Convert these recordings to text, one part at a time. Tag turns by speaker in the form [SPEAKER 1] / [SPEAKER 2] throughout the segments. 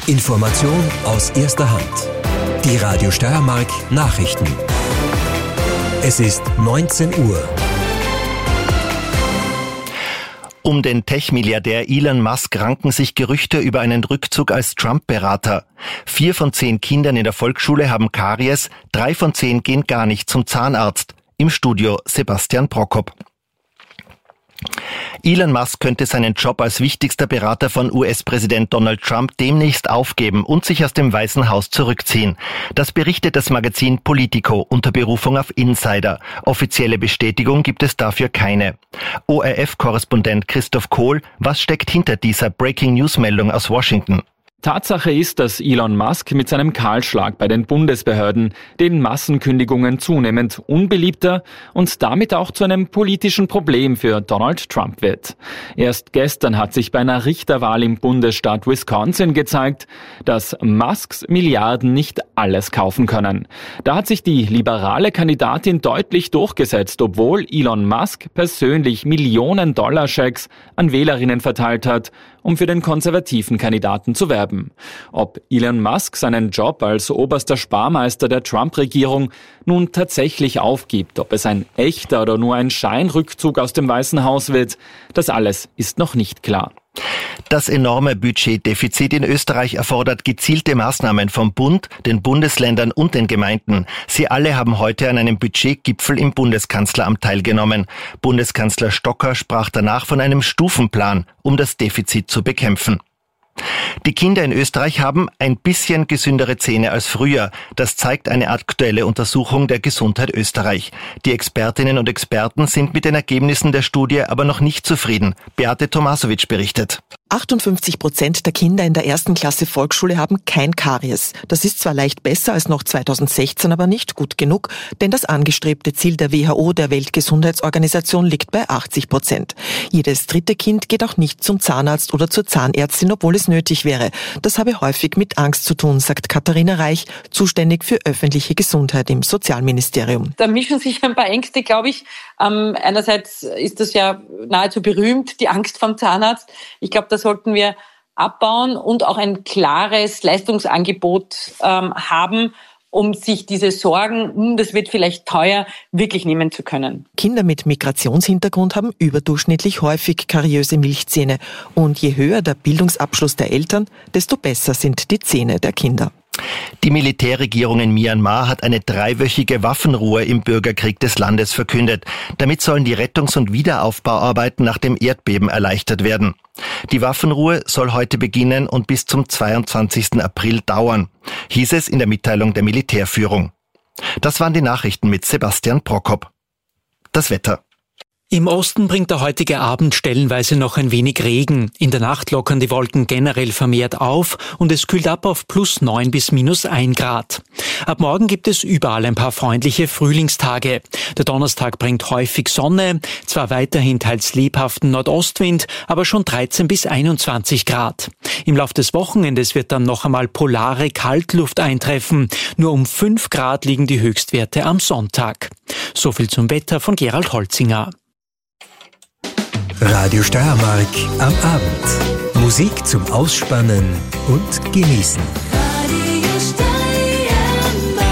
[SPEAKER 1] Information aus erster Hand. Die Radio Steiermark Nachrichten. Es ist 19 Uhr.
[SPEAKER 2] Um den Tech-Milliardär Elon Musk ranken sich Gerüchte über einen Rückzug als Trump-Berater. 4 von 10 Kindern in der Volksschule haben Karies, 3 von 10 gehen gar nicht zum Zahnarzt. Im Studio Sebastian Prokop. Elon Musk könnte seinen Job als wichtigster Berater von US-Präsident Donald Trump demnächst aufgeben und sich aus dem Weißen Haus zurückziehen. Das berichtet das Magazin Politico unter Berufung auf Insider. Offizielle Bestätigung gibt es dafür keine. ORF-Korrespondent Christoph Kohl, was steckt hinter dieser Breaking-News-Meldung aus Washington?
[SPEAKER 3] Tatsache ist, dass Elon Musk mit seinem Kahlschlag bei den Bundesbehörden den Massenkündigungen zunehmend unbeliebter und damit auch zu einem politischen Problem für Donald Trump wird. Erst gestern hat sich bei einer Richterwahl im Bundesstaat Wisconsin gezeigt, dass Musks Milliarden nicht alles kaufen können. Da hat sich die liberale Kandidatin deutlich durchgesetzt, obwohl Elon Musk persönlich Millionen-Dollar-Schecks an Wählerinnen verteilt hat, um für den konservativen Kandidaten zu werben. Ob Elon Musk seinen Job als oberster Sparmeister der Trump-Regierung nun tatsächlich aufgibt, ob es ein echter oder nur ein Scheinrückzug aus dem Weißen Haus wird, das alles ist noch nicht klar.
[SPEAKER 2] Das enorme Budgetdefizit in Österreich erfordert gezielte Maßnahmen vom Bund, den Bundesländern und den Gemeinden. Sie alle haben heute an einem Budgetgipfel im Bundeskanzleramt teilgenommen. Bundeskanzler Stocker sprach danach von einem Stufenplan, um das Defizit zu bekämpfen. Die Kinder in Österreich haben ein bisschen gesündere Zähne als früher. Das zeigt eine aktuelle Untersuchung der Gesundheit Österreich. Die Expertinnen und Experten sind mit den Ergebnissen der Studie aber noch nicht zufrieden. Beate Tomasowitsch berichtet.
[SPEAKER 4] 58% der Kinder in der 1. Klasse Volksschule haben kein Karies. Das ist zwar leicht besser als noch 2016, aber nicht gut genug, denn das angestrebte Ziel der WHO, der Weltgesundheitsorganisation, liegt bei 80%. Jedes dritte Kind geht auch nicht zum Zahnarzt oder zur Zahnärztin, obwohl es nötig wäre. Das habe häufig mit Angst zu tun, sagt Katharina Reich, zuständig für öffentliche Gesundheit im Sozialministerium.
[SPEAKER 5] Da mischen sich ein paar Ängste, glaube ich. Einerseits ist das ja nahezu berühmt, die Angst vom Zahnarzt. Ich glaube, da sollten wir abbauen und auch ein klares Leistungsangebot haben, um sich diese Sorgen, das wird vielleicht teuer, wirklich nehmen zu können.
[SPEAKER 4] Kinder mit Migrationshintergrund haben überdurchschnittlich häufig kariöse Milchzähne. Und je höher der Bildungsabschluss der Eltern, desto besser sind die Zähne der Kinder.
[SPEAKER 2] Die Militärregierung in Myanmar hat eine 3-wöchige Waffenruhe im Bürgerkrieg des Landes verkündet. Damit sollen die Rettungs- und Wiederaufbauarbeiten nach dem Erdbeben erleichtert werden. Die Waffenruhe soll heute beginnen und bis zum 22. April dauern, hieß es in der Mitteilung der Militärführung. Das waren die Nachrichten mit Sebastian Prokop. Das Wetter.
[SPEAKER 6] Im Osten bringt der heutige Abend stellenweise noch ein wenig Regen. In der Nacht lockern die Wolken generell vermehrt auf und es kühlt ab auf +9 bis -1 Grad. Ab morgen gibt es überall ein paar freundliche Frühlingstage. Der Donnerstag bringt häufig Sonne, zwar weiterhin teils lebhaften Nordostwind, aber schon 13 bis 21 Grad. Im Lauf des Wochenendes wird dann noch einmal polare Kaltluft eintreffen. Nur um 5 Grad liegen die Höchstwerte am Sonntag. So viel zum Wetter von Gerald Holzinger.
[SPEAKER 1] Radio Steiermark am Abend. Musik zum Ausspannen und Genießen.
[SPEAKER 7] Radio Steiermark.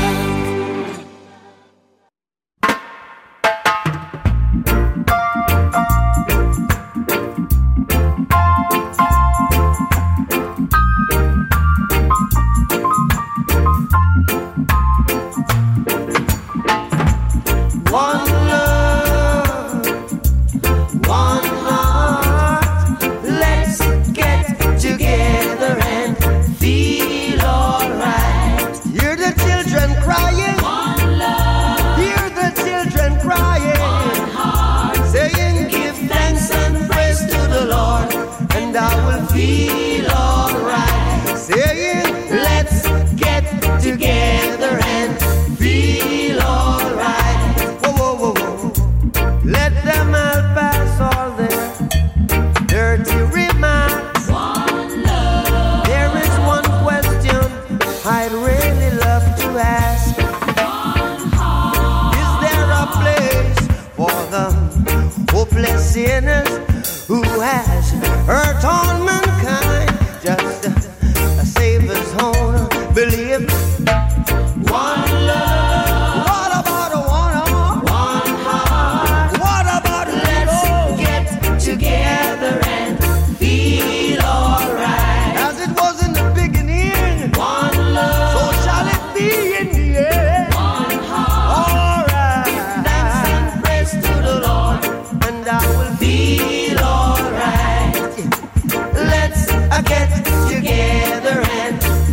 [SPEAKER 8] Feel alright, saying let's get together and feel alright. Whoa, whoa, whoa, whoa. Let them all pass all their dirty remarks. One love. There is one question I'd really love to ask. One heart. Is there a place for the hopeless sinners who has hurt on mankind? Just save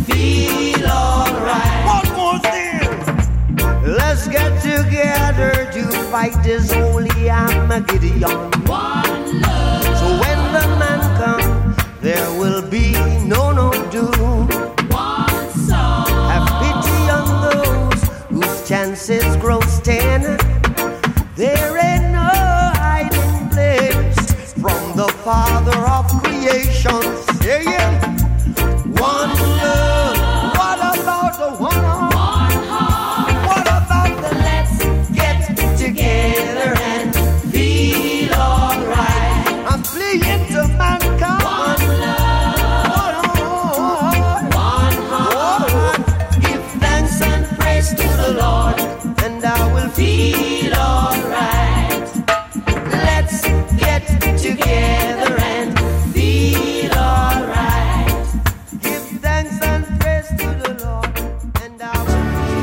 [SPEAKER 8] feel alright. One more thing. Let's get together to fight this holy Armageddon. One love. So when the man comes, there will be no doom. One soul. Have pity on those whose chances grow thin. There ain't no hiding place from the Father of creation. Say it. One love. What about the one heart? One heart. What about the let's get together and feel alright? I'm pleading to mankind. One love. One heart. Give thanks and praise to the Lord, and I will feel alright. Let's get together and feel alright. Give thanks and praise to the Lord, and I will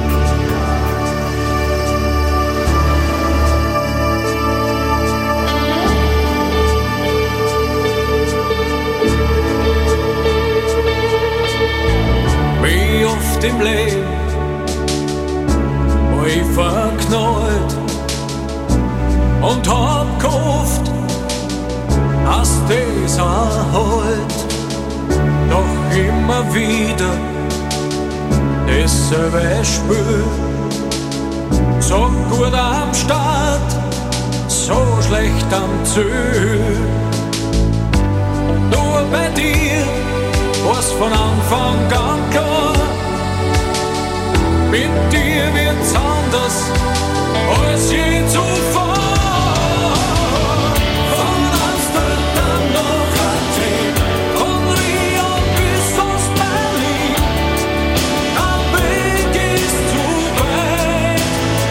[SPEAKER 9] Wie oft im Leben war ich verknallt und hab gehofft, dass das auch halt. Doch immer wieder dasselbe Spiel. So gut am Start, so schlecht am Ziel. Nur bei dir war's von Anfang an klar. Mit dir wird's anders als je zuvor. Von Amsterdam nach Athen, von Rio bis Ostberlin, ein Weg ist zu weit.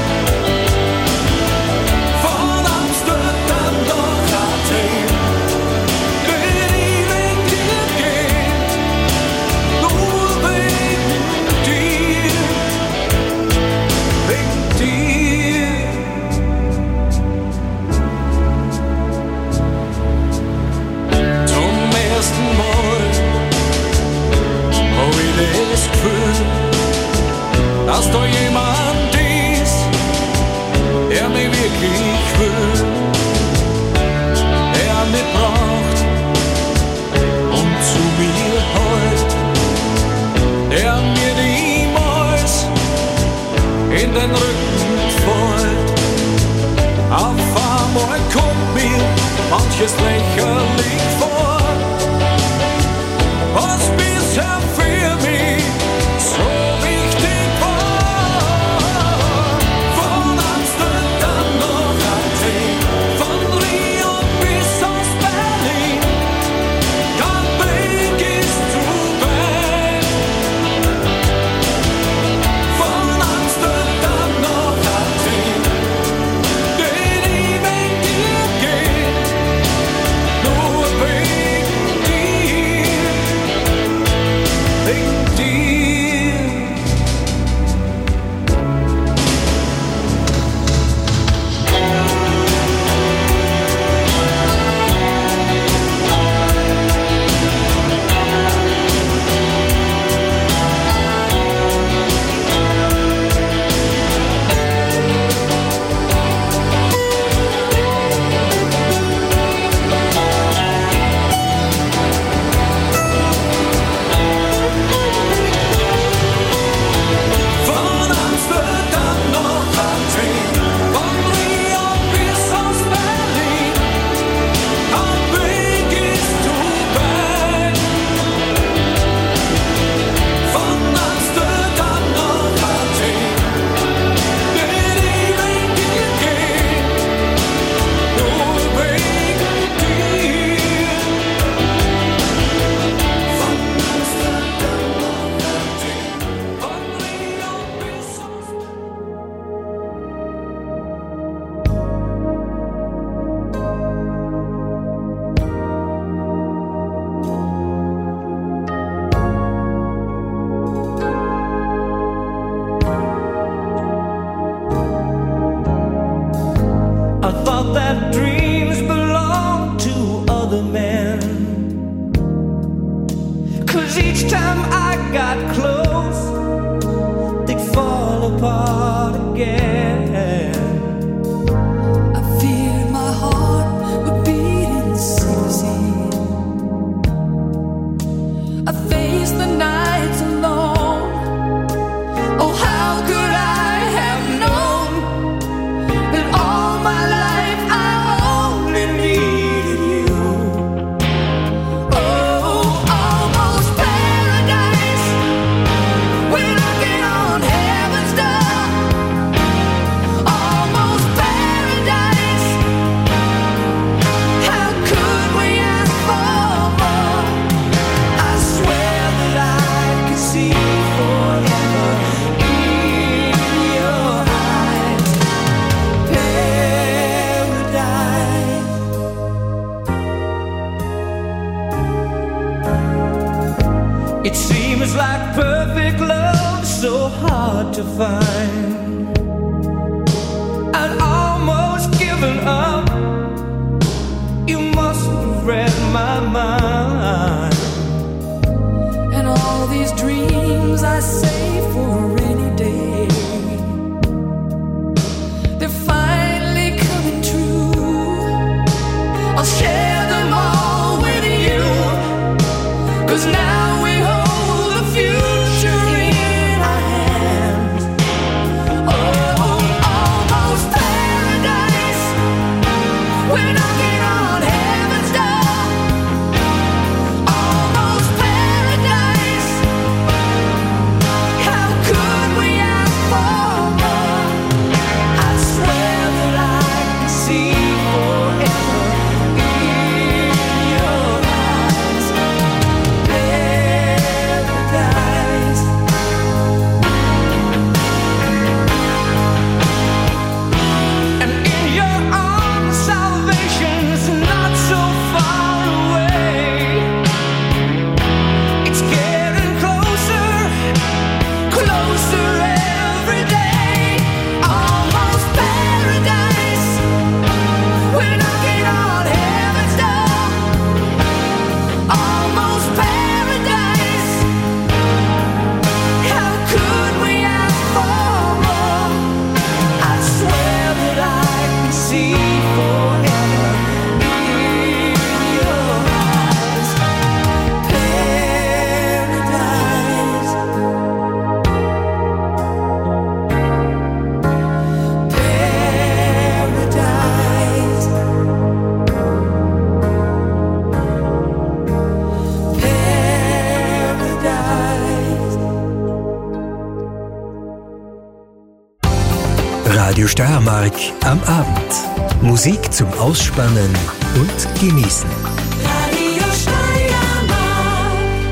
[SPEAKER 9] Von Amsterdam nach Athen, will ich wegen dir gehen, nur wegen dir. Wegen dir. Zum ersten Mal hab ich das Gefühl, dass da jemand ist, der mich wirklich will, der mich braucht und zu mir hält, der mir niemals in den Rücken fällt. Auf einmal kommt mir manches lächerlich vor, was bisher für mich so wichtig war. Von Amsterdam nach Athen, von Rio bis Ostberlin, kein Weg ist zu weit. Von Amsterdam nach Athen, den ich wegen dir geh, nur wegen to find. I'd almost given up. You must have read my mind. And all these dreams I save for a rainy day, they're finally coming true. I'll share them all with you, 'cause now we hold the future in our hands. Oh, almost paradise. We're knocking on heaven's door. Almost paradise. How could we ask for more? I swear that I can see forever in your eyes. Paradise. And in your arms, salvation's not so far away. It's getting closer, closer every day. Almost paradise. We're knocking on heaven's door. Almost paradise. How could we ask for more? I swear that I can see forever in your eyes. Paradise. Paradise. Paradise.
[SPEAKER 1] Radio Steiermark am Abend. Musik zum Ausspannen und Genießen.
[SPEAKER 7] Radio Steiermark.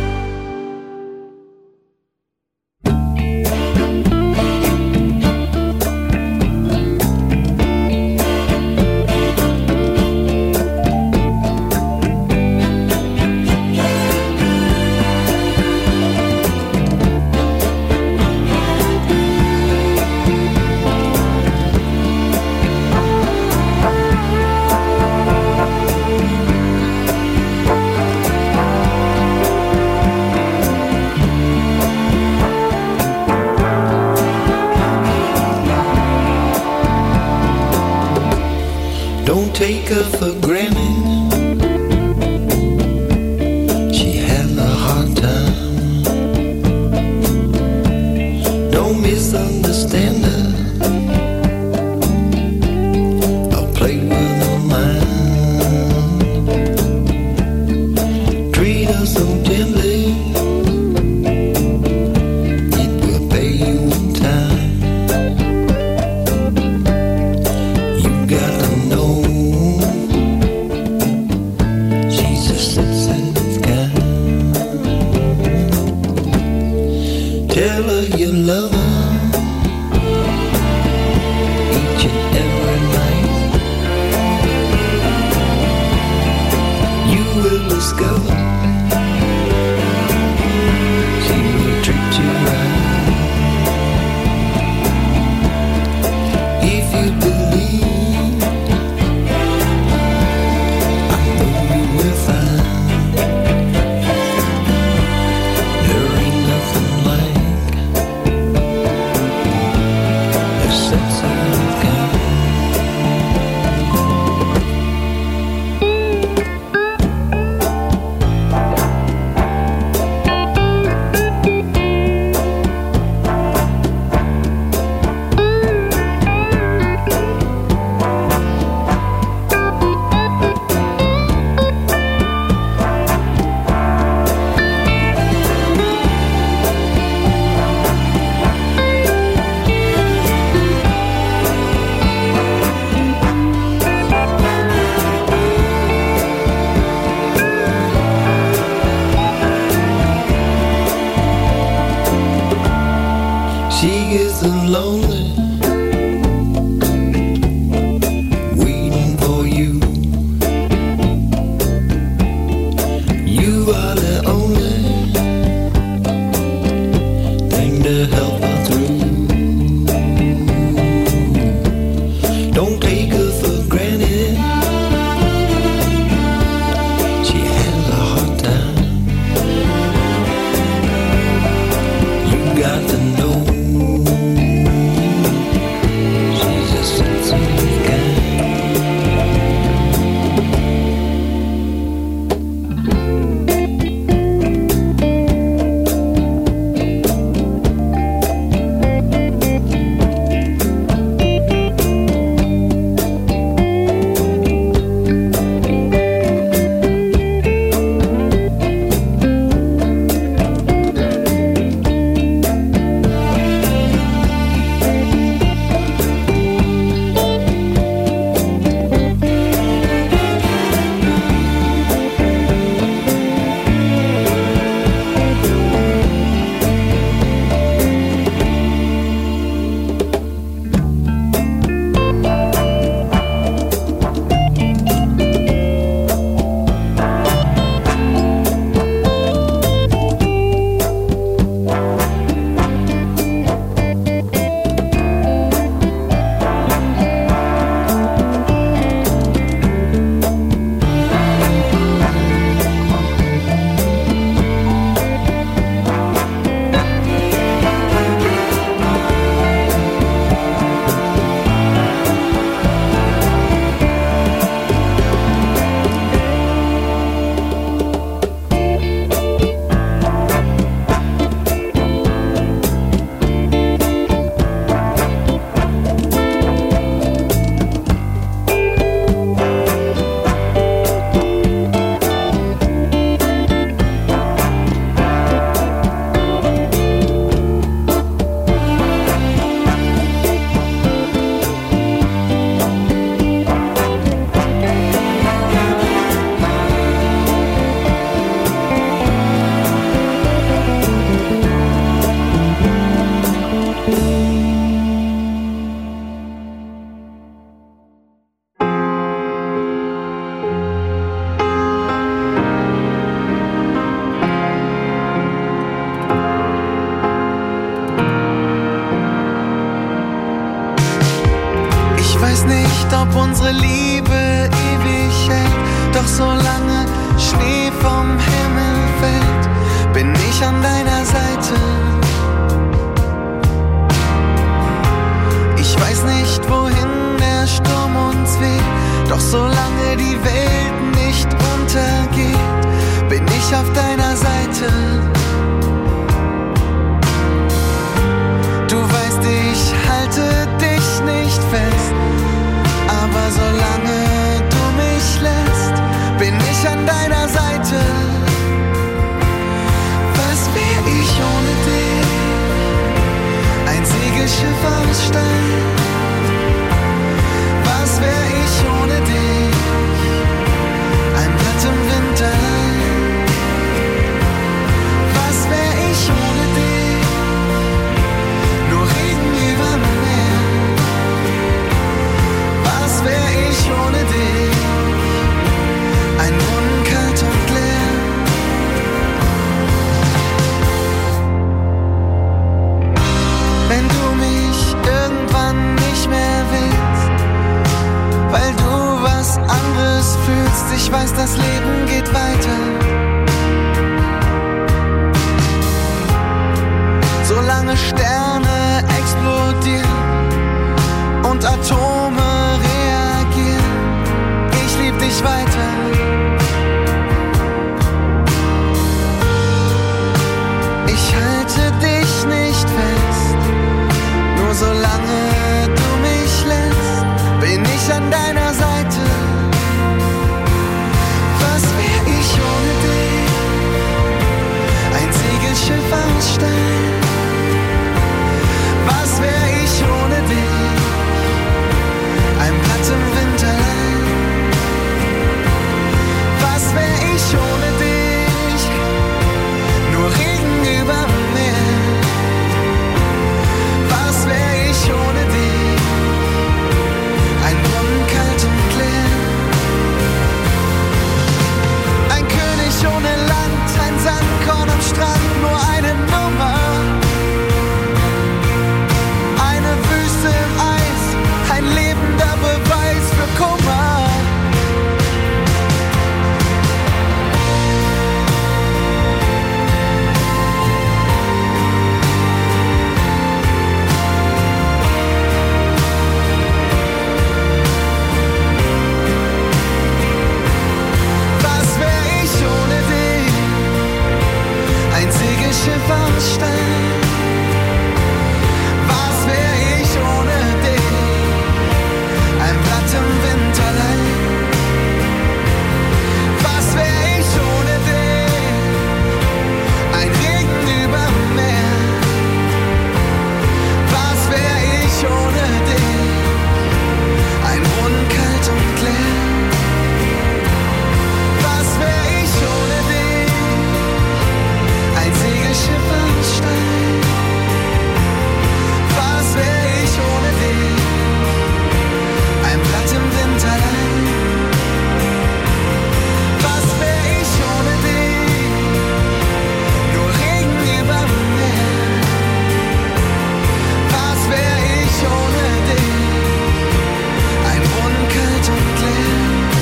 [SPEAKER 8] Don't take her for granted. She had a hard time. Don't misunderstand her. I'll play with her mind. Treat her so gently. It will pay you in time. You got to know she's a sensitive kind. Tell her you love her each and every night. You will discover she will treat you right. If you believe, I know you will find there ain't nothing like a sensitive kind. She is lonely, waiting for you. You are the only thing to help her through.
[SPEAKER 10] nicht, ob unsere Liebe ewig hält. Doch solange Schnee vom Himmel fällt, bin ich an deiner Seite. Ich weiß nicht, wohin der Sturm uns weht, doch solange die Welt nicht untergeht, bin ich auf deiner Seite. Du weißt, ich halte dich nicht fest, aber solange du mich lässt, bin ich an deiner Seite. Was wär ich ohne dich? Ein Segelschiff aus Stein. Was wär ich ohne dich? Ein Blatt im Winter. Was wär ich ohne dich? Nur Regen über Meer. Was wär ich ohne dich? Ein Brunnen kalt und leer. Wenn du mich irgendwann nicht mehr willst, weil du was anderes fühlst, ich weiß, das Leben geht weiter. Solange Sterne explodieren und Atome reagieren, ich lieb dich weiter. Ich halte dich nicht fest, nur solange du mich lässt, bin ich an deiner Seite. Was wär ich ohne dich? Ein Segelschiff aus Stein. Was wär ich ohne dich? Ein Blatt im Winterlein. Was wär ich ohne dich? Nur Regen über Meer. Was wär ich ohne dich? Ein Brunnen kalt und leer. Ein König ohne Land, ein Sandkorn am Strand, nur eine Nummer. Eine Wüste im Eis, ein lebender Beweis für Kummer. Was wär ich ohne dich? Ein Segelschiff aus Stein. Was wär ich ohne dich? Ein Blatt im Winterlein. Was wär ich ohne dich? Ein Regen über Meer. Was wär ich ohne dich? Ein Brunnen kalt und leer. Was wär ich ohne dich? Ein Segelschiff aus Stein. Was wär ich ohne dich? Ein Blatt im Winterlein. Was wär ich ohne dich? Nur Regen über Meer. Was wär ich ohne dich? Ein Brunnen kalt und leer.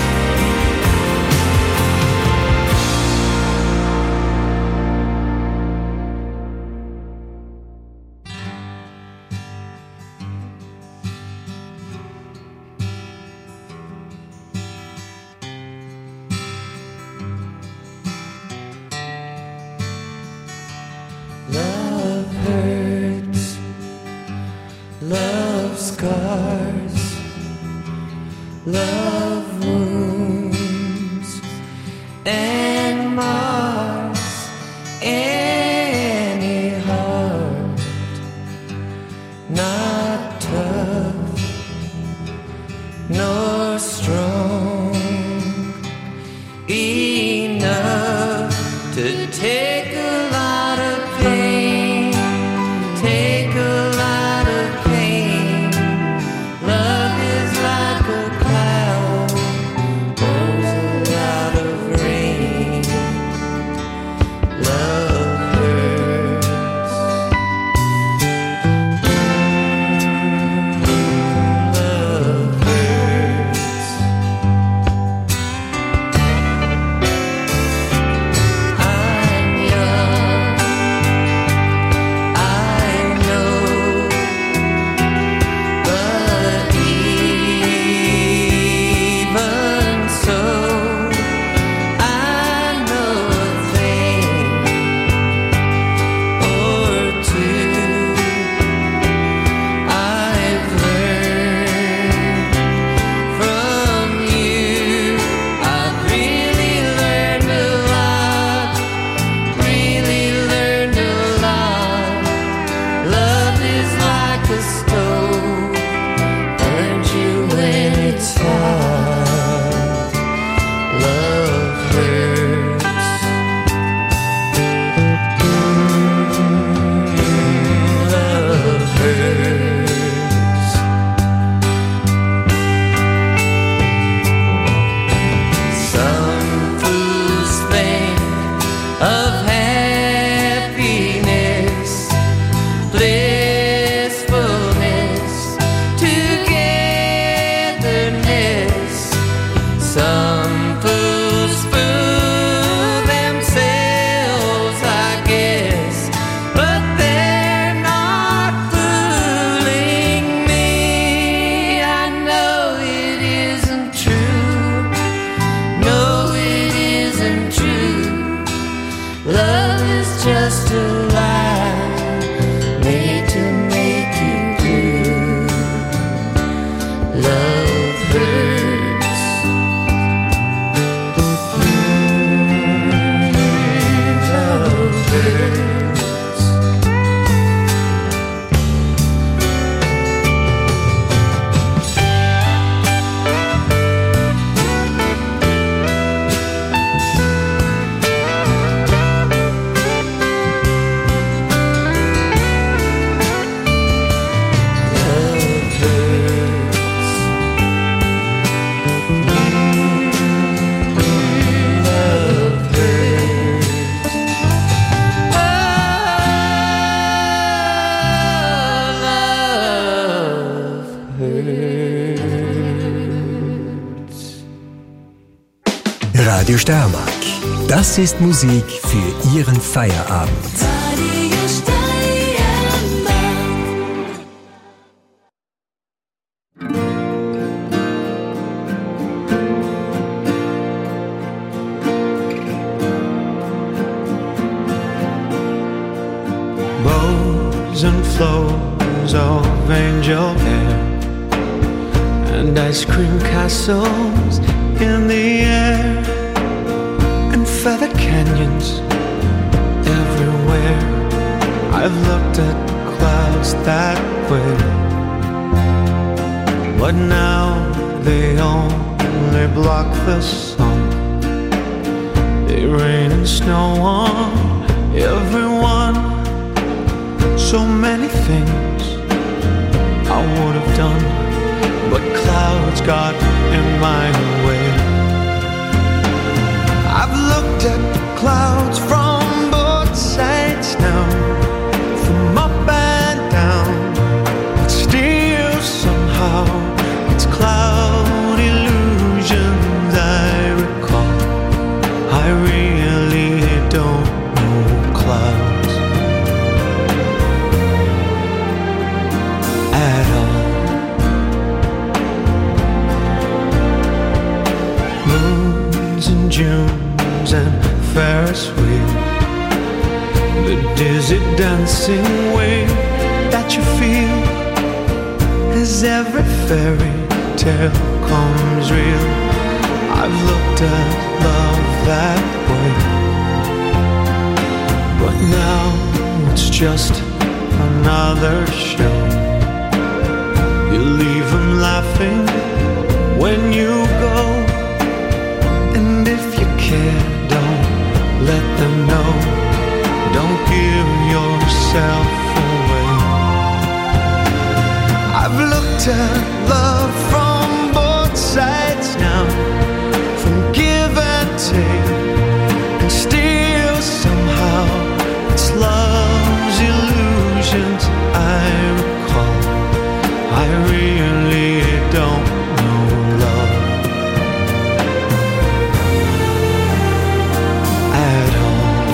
[SPEAKER 10] Love hurts, love scars, love wounds and mars any heart not tough nor strong enough to take a lot of pain, take a lot of pain. Love is like a cloud, pours a lot of rain.
[SPEAKER 1] Radio Steiermark. Das ist Musik für Ihren Feierabend.
[SPEAKER 7] Radio Steiermark.
[SPEAKER 10] Bows and flows of angel hair and ice cream castles in the air and feather canyons everywhere. I've looked at clouds that way, but now they only block the sun. They rain and snow on everyone. So many things I would have done, but clouds got in my way. I've looked at clouds from both sides now, from up and down, but still somehow it's cloud illusions I recall. I really don't know clouds at all. Moons and Junes and Ferris wheel, the dizzy dancing way that you feel as every fairy tale comes real. I've looked at love that way, but now it's just another show. You leave them laughing when you go, and if you care, don't let them know. Don't give yourself away. I've looked at love from both sides now, from give and take, and still somehow it's love's illusions I recall. I really don't know love at all.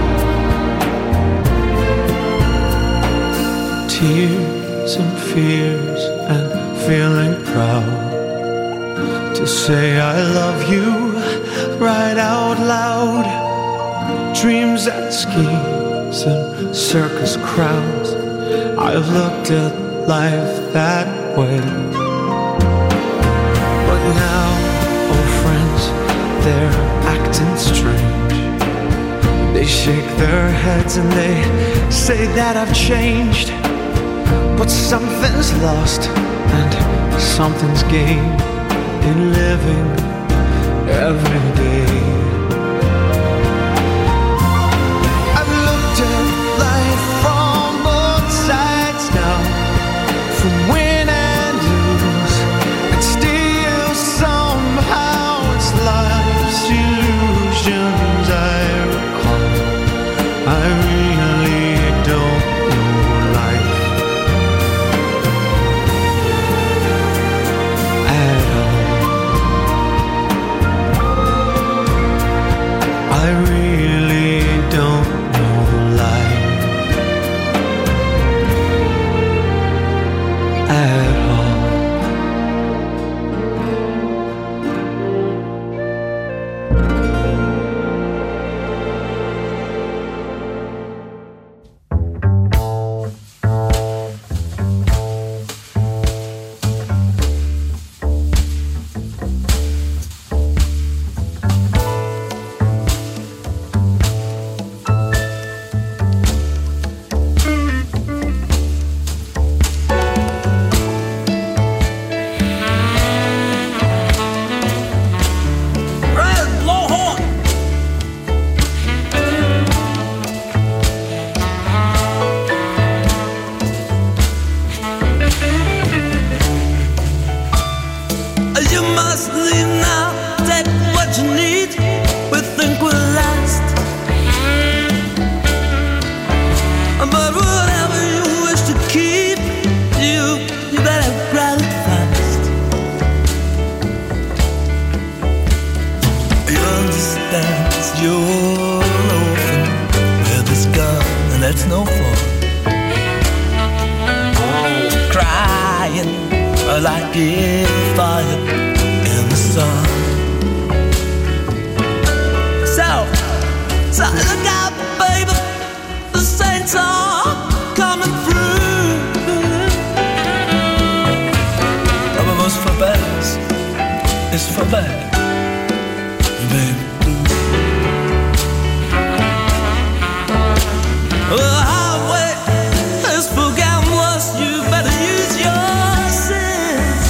[SPEAKER 10] Tears and fears and feeling proud to say I love you right out loud. Dreams and schemes and circus crowds, I've looked at life that way. But now, oh friends, they're acting strange. They shake their heads and they say that I've changed. But something's lost and something's gained in living every day. I've looked at life from both sides now, from win and lose, and still somehow it's life's illusions I recall. I really don't know life at all. I really don't know life at all.
[SPEAKER 11] dying like a fire in the sun. So look out, baby, the saints are coming through. Aber was vorbei ist vorbei, baby. The highway is for gamblers, you better use your sense.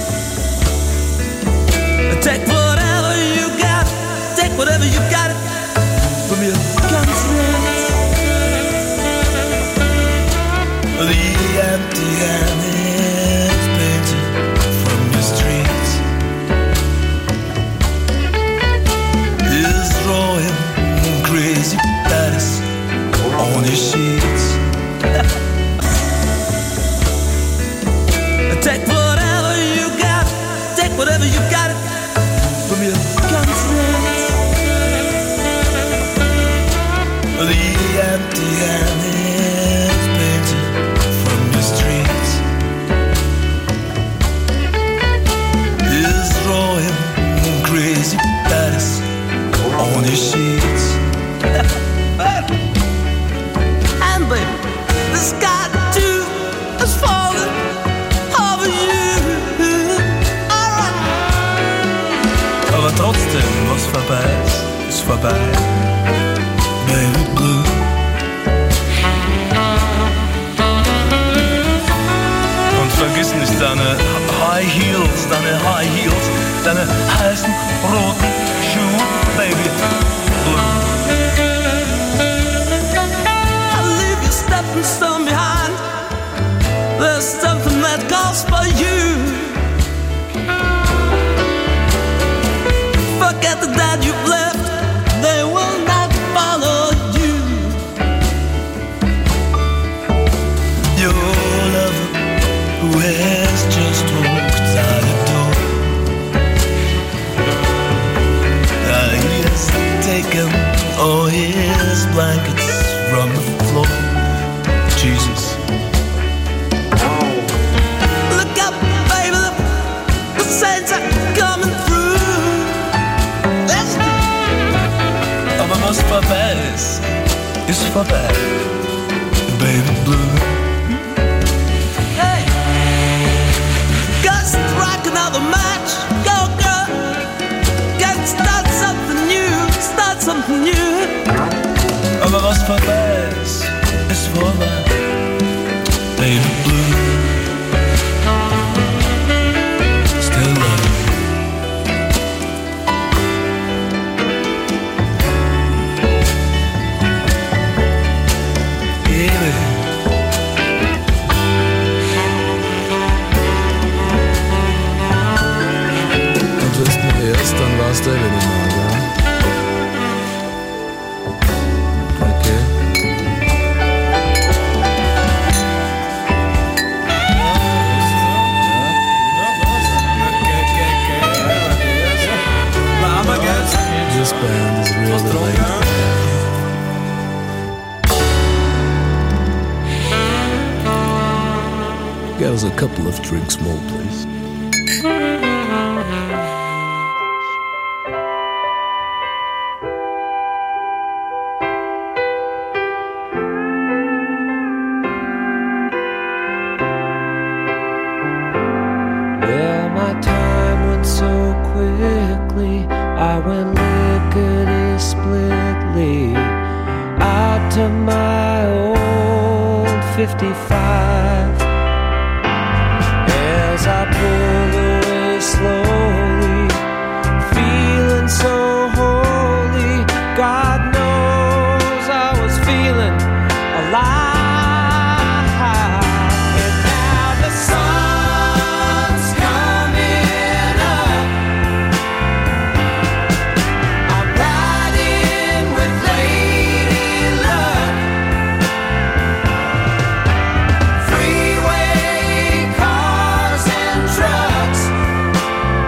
[SPEAKER 11] Take whatever you got, take whatever you got from your conscience. The empty hand is painted from your streets is drawing crazy patterns on your sheets. Take whatever you got, take whatever you got from your conscience. The empty hand is painted from your streets is drawing crazy patterns on your sheets. And baby, the sky too is falling over you. Alright. Aber trotzdem, was vorbei ist vorbei. Baby blue. Und vergiss nicht deine High Heels, deine heißen roten Schuhe, Baby blue. Stepping stone behind. There's something that calls for you. Forget the dad you've left, they will not follow you. Your lover who has just walked out the door, he has taken all his blankets from the floor. Jesus. Look up, baby, the saints are coming through. Let's do it. Aber was vorbei ist vorbei, baby blue. Hey, go strike another match, go girl. Get start something new. Aber was vorbei ist vorbei, baby blue. Still love you. Baby. Und du bist mir erst, dann war's der Minimal, ja? This band is really late. Get us a couple of drinks more, please.
[SPEAKER 12] Well, my time went so quickly, I went lickety-splitly out to my old 55. As I pulled away slowly, feeling so holy, God knows I was feeling alive. And now the sun's coming up, I'm riding with Lady Luck. Freeway cars and trucks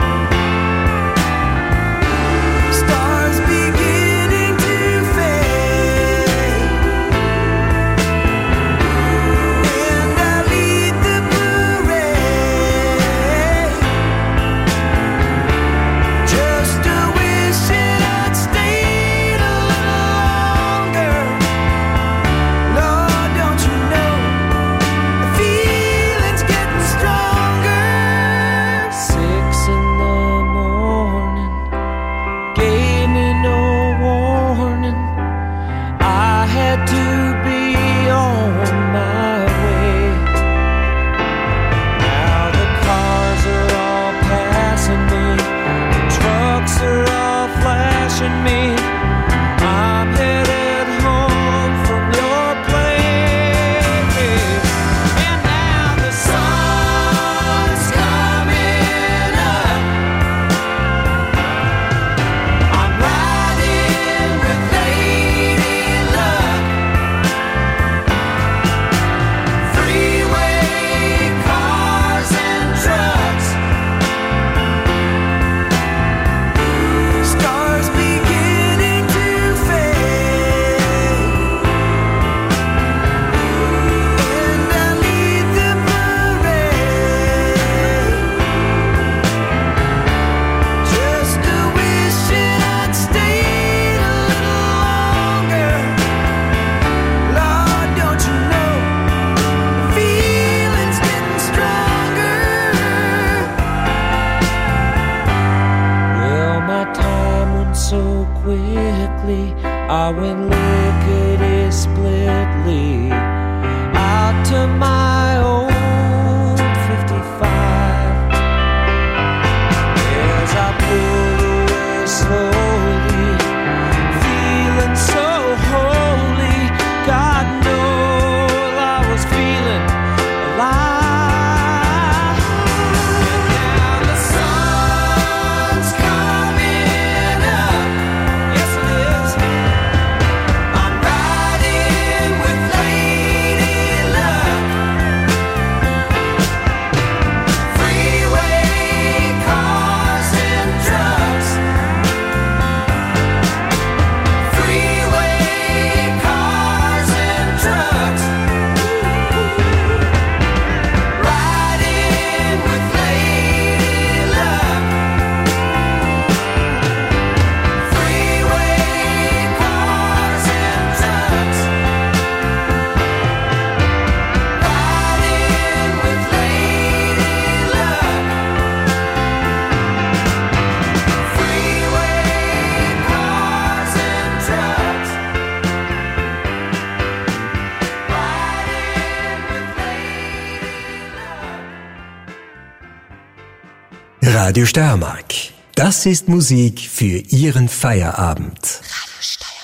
[SPEAKER 1] Radio Steiermark. Das ist Musik für Ihren Feierabend.
[SPEAKER 7] Radio Steiermark.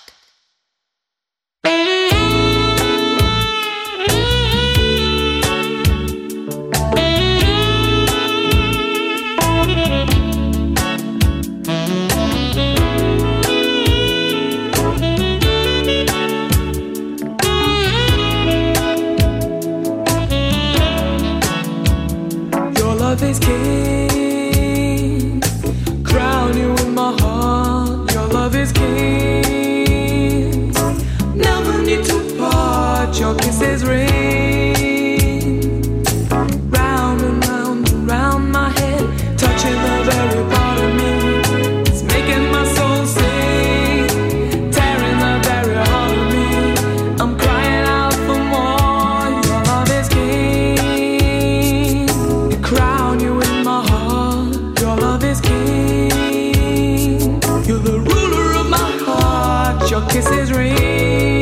[SPEAKER 9] Your love is king. Crown you in my heart. Your love is king. Never need to part. Your kisses ring. Round and round and round my head, touching the very part of me. It's making my soul sing, tearing the very heart of me. I'm crying out for more. Your love is king. You crown you in my heart. Your love is king. You're the ruler of my heart. Your kisses ring.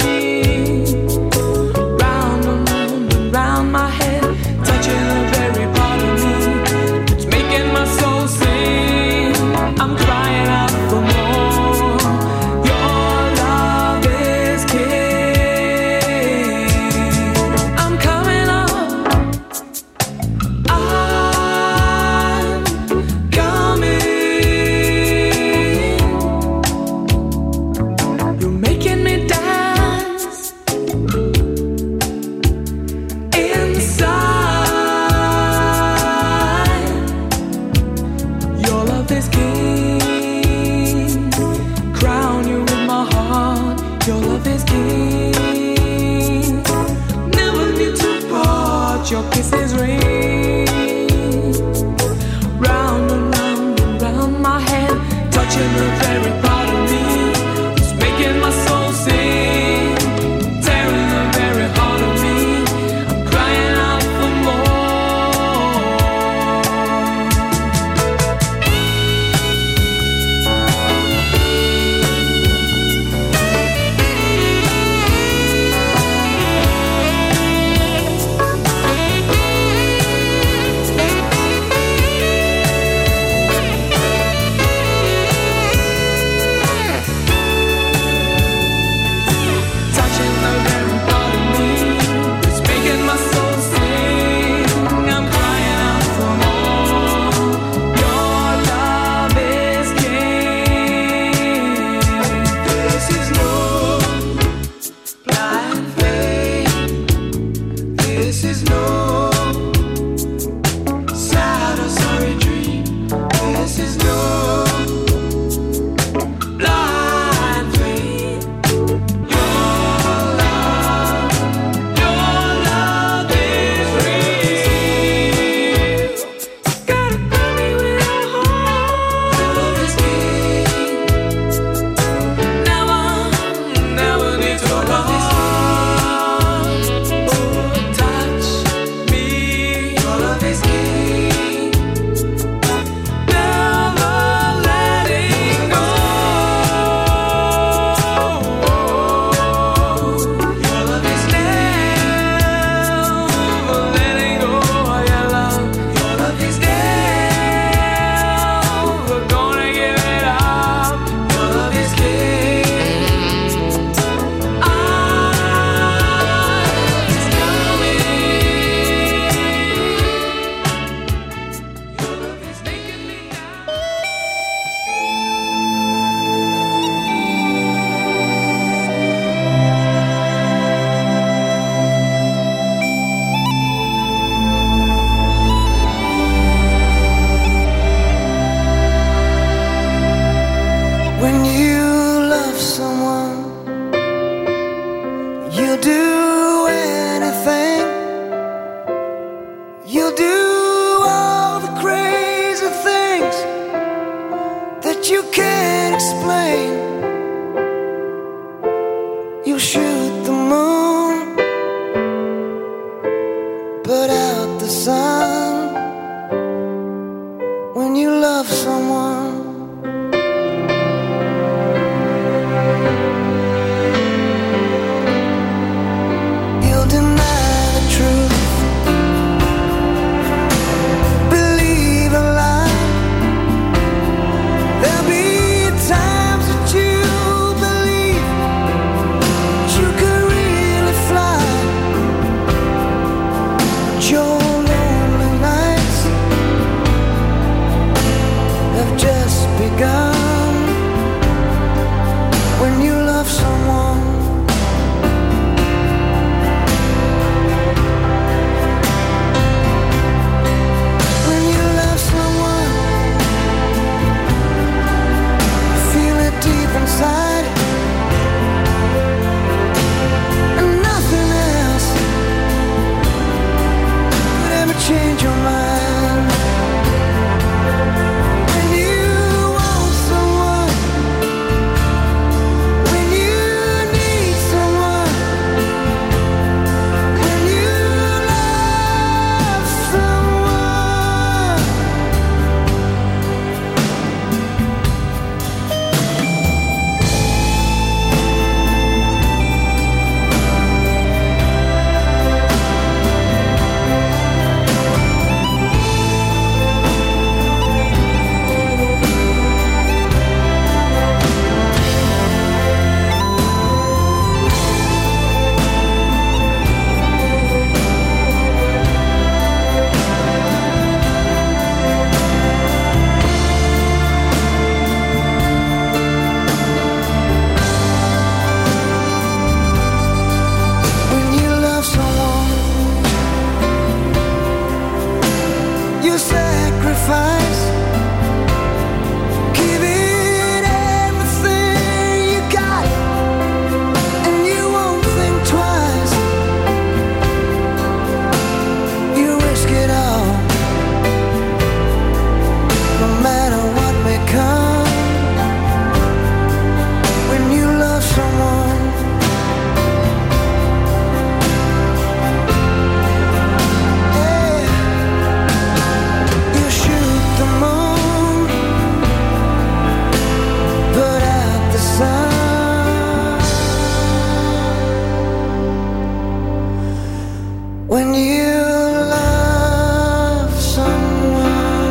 [SPEAKER 9] Round and round and round my head, touching the very part of me. It's making my soul sing. I'm crying out for more. Your love is king. I'm coming up. I'm coming. You're making me dance inside. Your love is king. Crown you with my heart. Your love is king. Never need to part. Your kisses ring. Round and round and round my head, touching the very part of me. It's making my soul sing, tearing the very heart of me. I'm crying out for more. Touching the very part of me. It's making my soul sing. I'm crying out for more. Your love is king. This is no blind faith. This is no sad or sorry dream. This is no blind faith. Your love is real. Gotta find me with your heart. Your love is king. Never need to love. Oh, touch me. Your love is king. Never letting go. Your love is never letting go. Your love is never gonna give it up. Your love is king. It's coming. Your love is making me down.
[SPEAKER 10] When you love someone, you'll do anything. You'll do all the crazy things that you can't explain. You'll shoot the moon, put out the sun. When you love someone, you'll deny the truth, believe a lie. sacrifice. Give it everything you got, and you won't think twice. You risk it all, no matter what may come. When you love someone, you shoot the moon, put out the sun. When you love someone.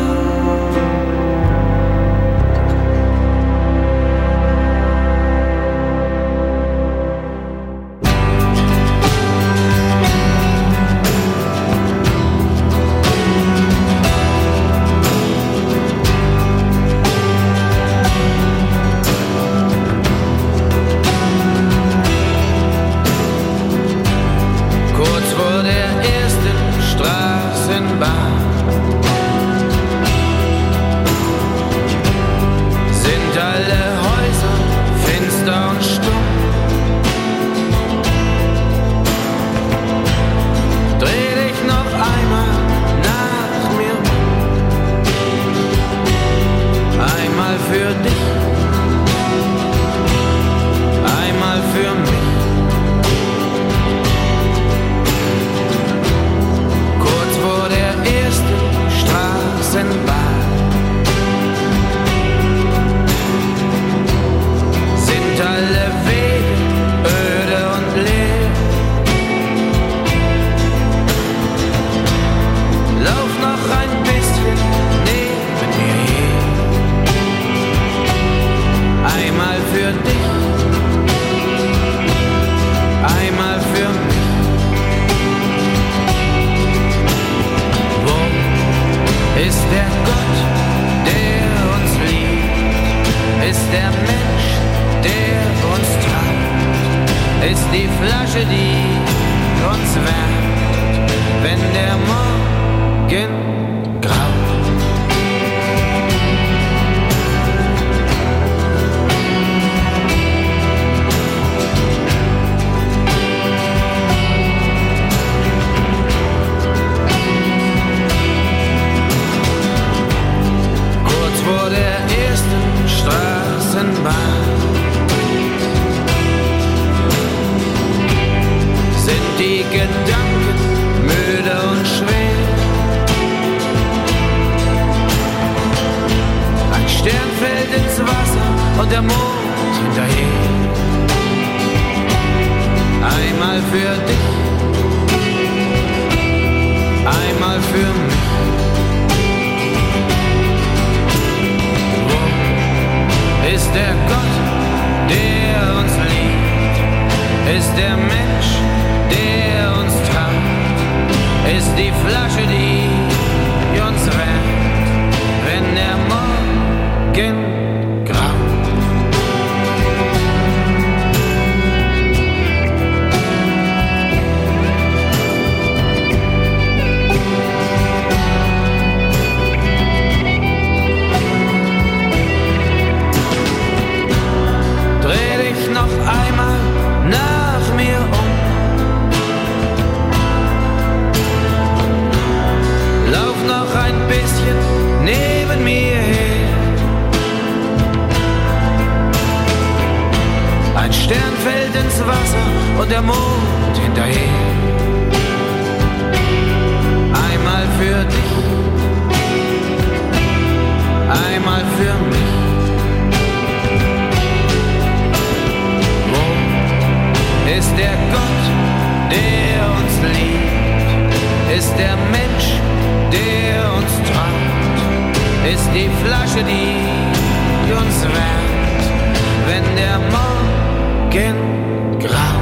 [SPEAKER 12] Kurz vor der ersten Straßenbahn sind alle Häuser finster und stumm. Dreh dich noch einmal nach mir um. Einmal für dich, einmal für mich. Kurz vor der ersten Straßenbahn sind alle Wege öde und leer. Lauf noch ein bisschen neben mir her. Einmal für dich, einmal für mich. Wo ist der Gott, der uns liebt? Ist der Mensch, der uns treibt? Ist die Flasche, die uns wärmt, wenn der Morgen graut? Kurz vor der ersten Straßenbahn sind die Gedanken müde und schwer. Ein Stern fällt ins Wasser und der Mond hinterher. Einmal für dich, einmal für mich. Wo ist der Gott, der uns liebt? Ist der Mensch, der uns treibt? Ist die Flasche, die uns wärmt, wenn der Morgen graut? Dreh dich noch einmal nach mir um. Lauf noch ein bisschen neben mir her. Ein Stern fällt ins Wasser und der Mond hinterher. Einmal für dich, einmal für mich. Wo ist der Gott, der uns liebt? Ist der Mensch, der uns treibt? Ist die Flasche, die uns wärmt, wenn der Morgen graut?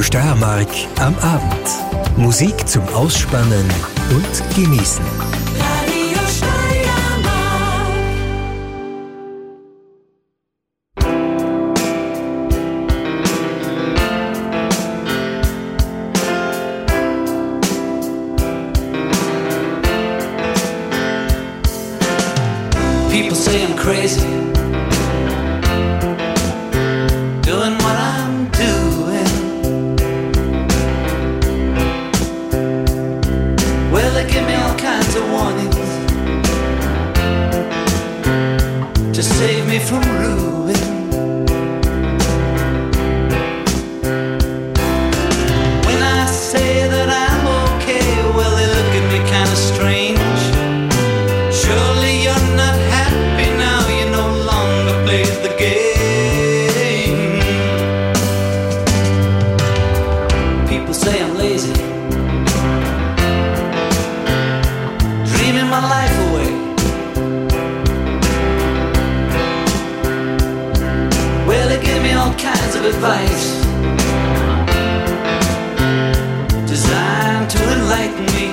[SPEAKER 1] Steiermark am Abend. Musik zum Ausspannen und Genießen.
[SPEAKER 7] Radio Steiermark.
[SPEAKER 12] People say I'm crazy, doing what I'm doing. Well, they give me all kinds of warnings to save me from ruin. When I say that I'm okay, well, they look at me kind of strange. Surely you're not happy now, you no longer play the game. People say I'm lazy, dreaming my life away. Well, they give me all kinds of advice designed to enlighten me.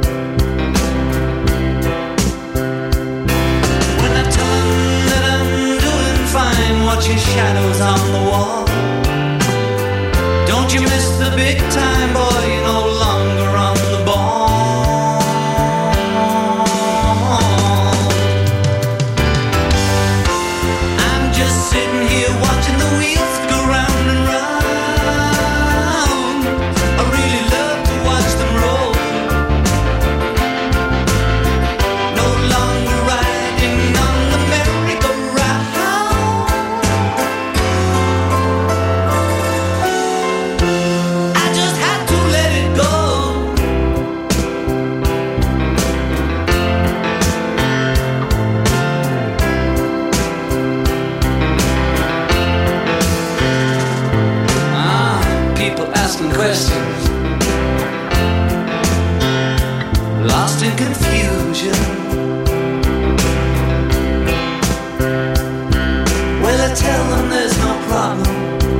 [SPEAKER 12] Watching shadows on the wall. Don't you miss the big time, boy? You're no longer on the ball. I'm just sitting here watching the wheels go round and round. I really love to watch them roll. No longer riding on the merry-go-round. Questions, lost in confusion. Well, I tell them there's no problem,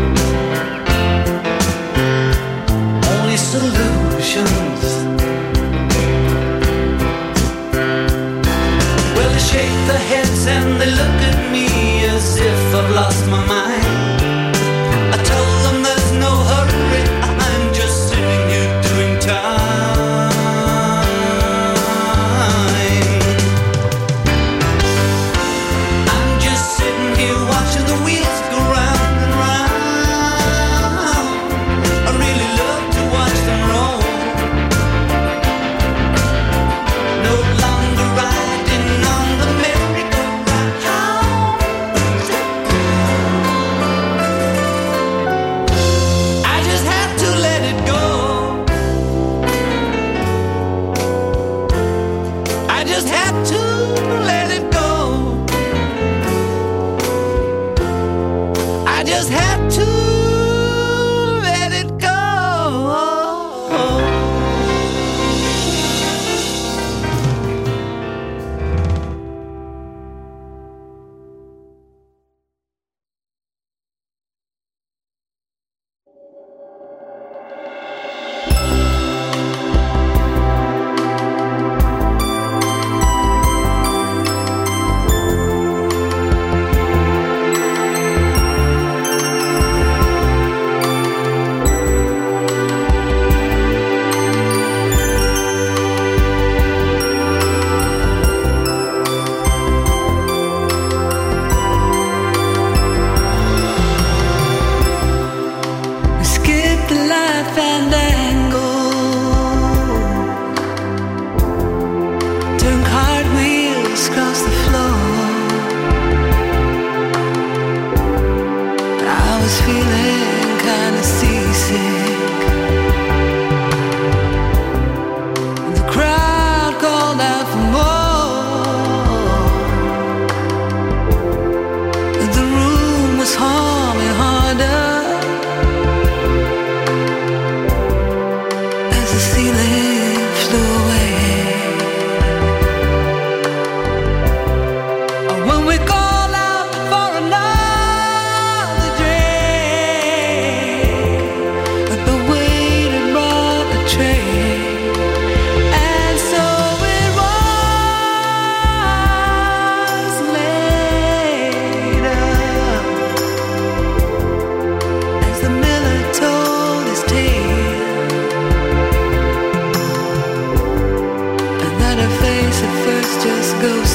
[SPEAKER 12] only solutions. Well, they shake their heads and they look at me as if I've lost my mind. I tell them there's no hurry, I'm just sitting here doing time. I'm just sitting here watching the wheels go round and round. I really love to watch them roll. No longer riding on the merry-go-round.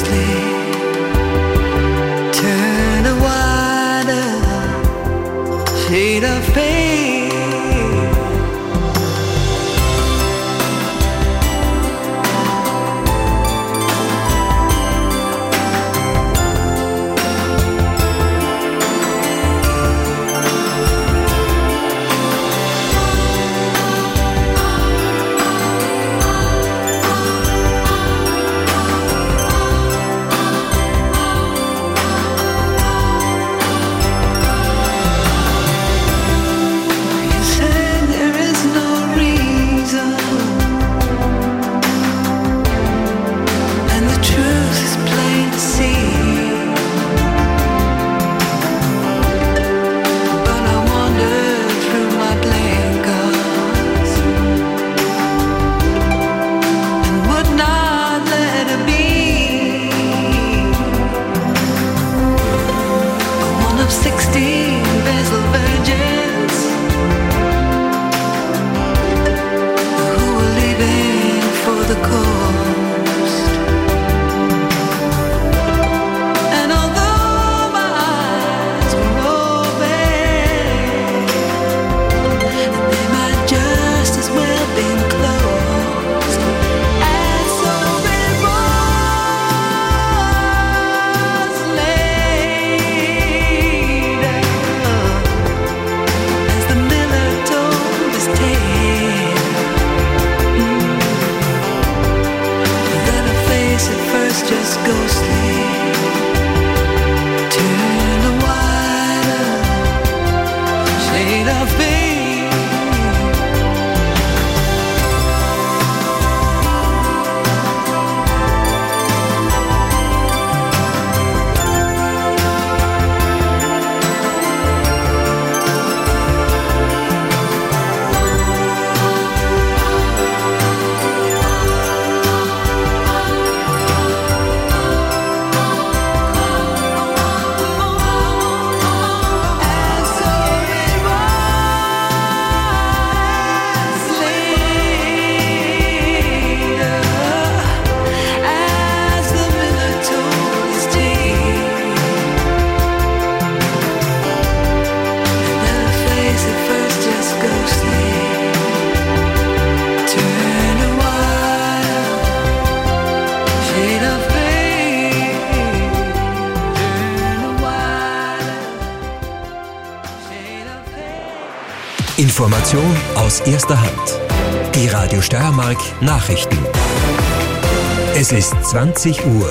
[SPEAKER 11] ghostly. Turn a wider shade of pale.
[SPEAKER 1] Information aus erster Hand. Die Radio Steiermark Nachrichten. Es ist 20 Uhr.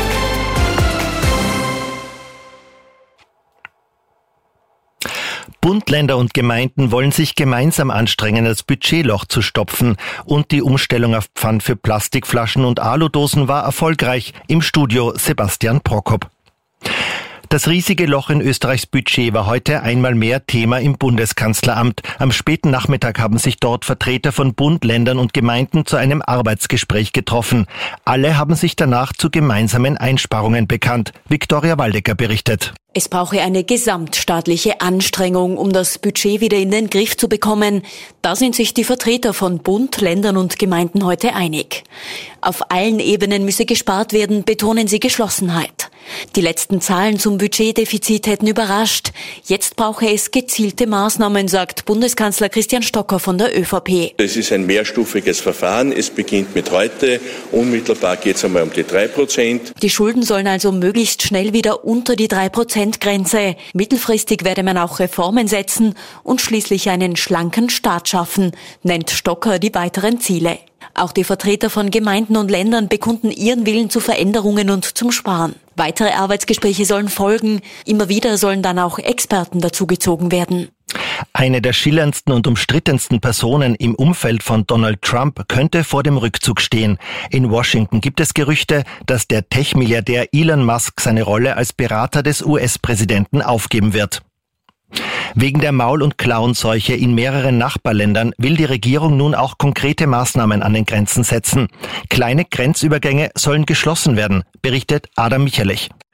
[SPEAKER 2] Bund, Länder und Gemeinden wollen sich gemeinsam anstrengen, das Budgetloch zu stopfen. Und die Umstellung auf Pfand für Plastikflaschen und Aludosen war erfolgreich. Im Studio Sebastian Prokop. Das riesige Loch in Österreichs Budget war heute einmal mehr Thema im Bundeskanzleramt. Am späten Nachmittag haben sich dort Vertreter von Bund, Ländern und Gemeinden zu einem Arbeitsgespräch getroffen. Alle haben sich danach zu gemeinsamen Einsparungen bekannt. Viktoria Waldecker berichtet.
[SPEAKER 13] Es brauche eine gesamtstaatliche Anstrengung, um das Budget wieder in den Griff zu bekommen. Da sind sich die Vertreter von Bund, Ländern und Gemeinden heute einig. Auf allen Ebenen müsse gespart werden, betonen sie Geschlossenheit. Die letzten Zahlen zum Budgetdefizit hätten überrascht. Jetzt brauche es gezielte Maßnahmen, sagt Bundeskanzler Christian Stocker von der ÖVP.
[SPEAKER 14] Es ist ein mehrstufiges Verfahren. Es beginnt mit heute. Unmittelbar geht es einmal um die 3%.
[SPEAKER 13] Die Schulden sollen also möglichst schnell wieder unter die 3%-Grenze. Mittelfristig werde man auch Reformen setzen und schließlich einen schlanken Staat schaffen, nennt Stocker die weiteren Ziele. Auch die Vertreter von Gemeinden und Ländern bekunden ihren Willen zu Veränderungen und zum Sparen. Weitere Arbeitsgespräche sollen folgen. Immer wieder sollen dann auch Experten dazugezogen werden.
[SPEAKER 2] Eine der schillerndsten und umstrittensten Personen im Umfeld von Donald Trump könnte vor dem Rückzug stehen. In Washington gibt es Gerüchte, dass der Tech-Milliardär Elon Musk seine Rolle als Berater des US-Präsidenten aufgeben wird. Wegen der Maul- und Klauenseuche in mehreren Nachbarländern will die Regierung nun auch konkrete Maßnahmen an den Grenzen setzen. Kleine Grenzübergänge sollen geschlossen werden, berichtet Adam Michalich.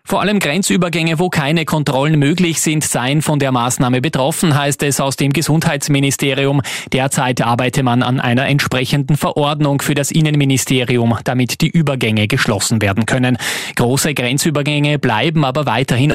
[SPEAKER 15] Vor allem Grenzübergänge, wo keine Kontrollen möglich sind, seien von der Maßnahme betroffen, heißt es aus dem Gesundheitsministerium. Derzeit arbeite man an einer entsprechenden Verordnung für das Innenministerium, damit die Übergänge geschlossen werden können. Große Grenzübergänge bleiben aber weiterhin